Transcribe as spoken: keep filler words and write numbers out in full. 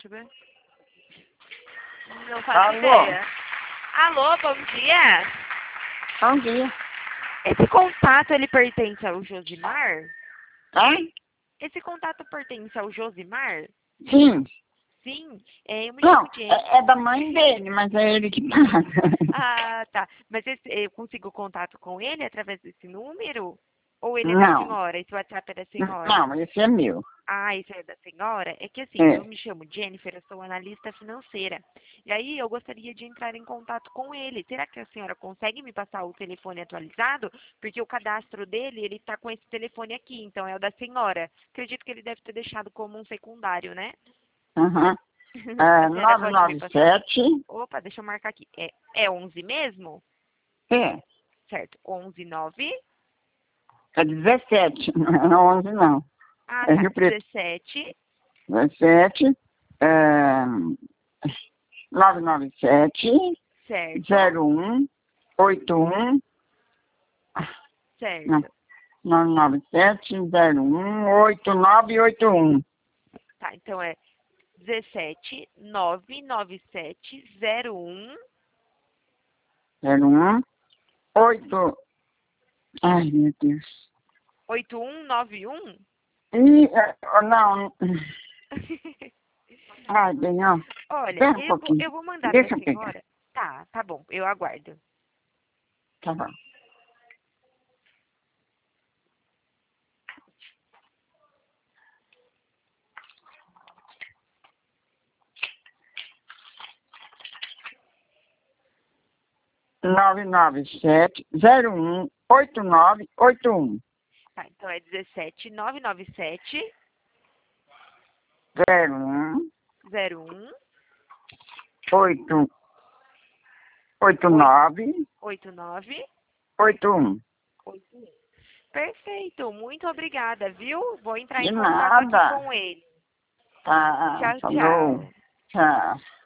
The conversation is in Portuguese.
eu ver. Não faço Alô? ideia. Alô, bom dia. Bom dia. Esse contato, ele pertence ao Josimar? Hã? Esse contato pertence ao Josimar? Sim. Sim, é, eu me Não, chamo Jenny. é, é da mãe dele, mas é ele que paga. Ah, tá. Mas esse, eu consigo contato com ele através desse número? Ou ele é da Não. senhora? Esse WhatsApp é da senhora? Não, esse é meu. Ah, isso é da senhora? É que assim, É. eu me chamo Jennifer, eu sou analista financeira. E aí eu gostaria de entrar em contato com ele. Será que a senhora consegue me passar o telefone atualizado? Porque o cadastro dele, ele tá com esse telefone aqui, então é o da senhora. Acredito que ele deve ter deixado como um secundário, né? Aham. A É, senhora pode me passar? nove nove sete. Opa, deixa eu marcar aqui. É, é onze mesmo? É. Certo. onze nove. É dezessete. Não é onze, não. Ah, É tá. Rio Preto. dezessete. dezessete. É, nove nove sete. Certo. zero um. oito um. Não. Certo. nove nove sete. zero um. oito nove oito um. Tá, então é dezessete nove nove sete zero um zero um. oito. Ai, meu Deus. oito um nove um. E, é, não. Ai, bem, ó. Olha, Espera um eu vou, pouquinho. eu vou mandar para a Deixa eu pegar. senhora. Tá, tá bom, eu aguardo. Tá bom. nove nove sete zero um oito nove oito um. Tá, então é dezessete nove nove sete zero um zero um oito oito nove oito nove oito um. oito um. Perfeito, muito obrigada, viu? Vou entrar De em contato aqui nada. com ele. Tá, Tchau, falou. tchau. Tchau.